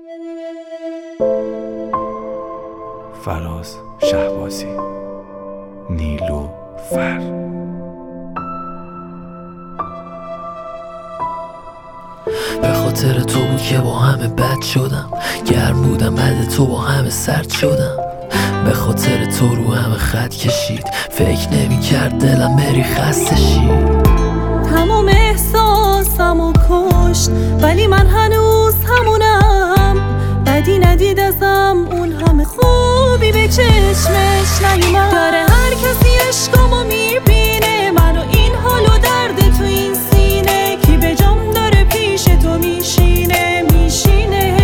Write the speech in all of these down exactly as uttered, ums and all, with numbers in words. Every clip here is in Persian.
فراز شهبازی، نیلوفر. به خاطر تو بود که با همه بد شدم، گرم بودم بعد تو با همه سرد شدم. به خاطر تو رو همه خط کشید، فکر نمی کرد دلم بری خسته شید. تمام احساسمو کشت ولی من هنوز همونم. بدی ندید ازم اون همه خوبی به چشمش نیومد. داره هر کسی عشقامو میبینه، منو این حال و درد تو این سینه. کی به جام داره پیش تو میشینه میشینه.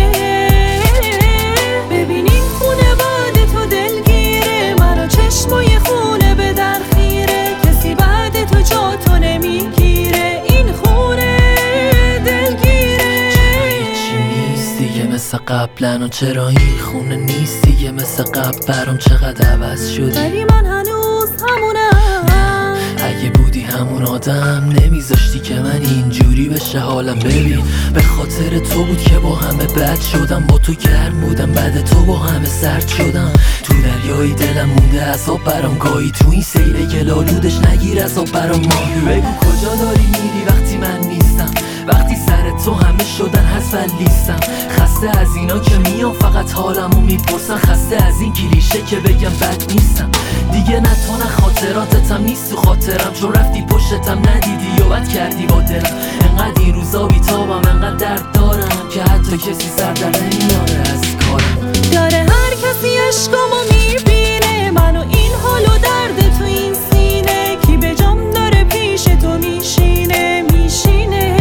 ببین این خونه بعد تو دلگیره، منو چشمای خونه به در خیره. کسی بعد تو جا تو نمیگیره، این خونه دلگیره. چی نیست دیگه مثل قبلن و چرا این خونه نیست دیگه مثل قبل؟ برام چقدر عوض شدی ولی من هنوز همونم. اگه بودی همون آدم نمیذاشتی که من اینجوری بشه حالم. ببین به خاطر تو بود که با همه بد شدم، با تو گرم بودم بعد تو با همه سرد شدم. تو دریای دلم مونده عذاب برام گاهی، تو این سیل گلالودش نگیر عذاب برام ماهی. بگو کجا داری میری وقتی من نیستم، وقتی سر تو همه شدن هست و لیستم. خسته از اینا که میان فقط حالمو میپرسن، خسته از این کلیشه که بگم بد نیستم. دیگه نه تو نه خاطراتتم نیست تو خاطرم، چون رفتی پشتم ندیدی و بد کردی با دلم. انقدر این روزا بیتابم، انقدر درد دارم که حتی کسی سر در نمیاره از کارم. داره هر کسی عشقامو میبینه، منو این حال و درد تو این سینه. کی به جام داره پیش تو میشینه میشینه.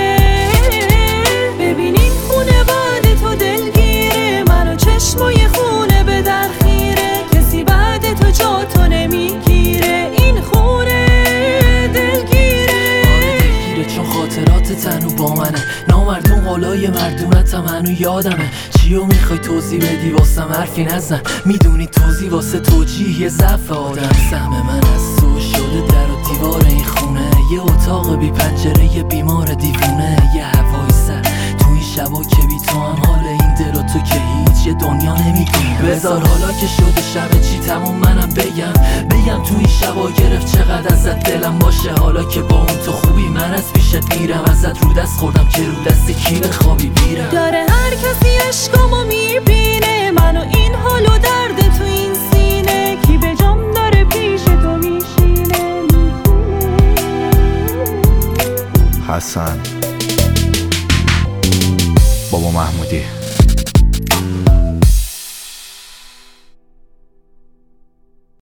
ببین این خونه بعد تو دلگیره، منو چشمای خونه به در خیره. کسی بعد تو جا تو نمیگیره، این خونه دلگیره. دلگیره چون خاطرات تنو با منه، نامردون قولای مردونتم هنو یادمه. چیو میخوای توضیح بدی واسم حرفی نزن، میدونی توضیح واسه توجیه یه ضعف آدم. سهم من از تو شده در و دیوار این خونه، یه اتاق بی پنجره یه بیمار دیوونه. یه هوای سر تو این شبا که بی تو هم حال این دل و تو که هیچ یه دنیا نمیدونی. بذار حالا که شده شب چی تموم منم بگم بگم تو این شبا گرفت چقدر ازت دلم باشه. حالا که با اون تو خوبی من از پیشت میرم، ازت رو دست خوردم که رو دست کی بخوابی بیرم. داره هر کسی عشقامو میبینه، منو این حال و درد تو این سینه. کی به جام داره پیش تو میشینه حسن بابا محمودی.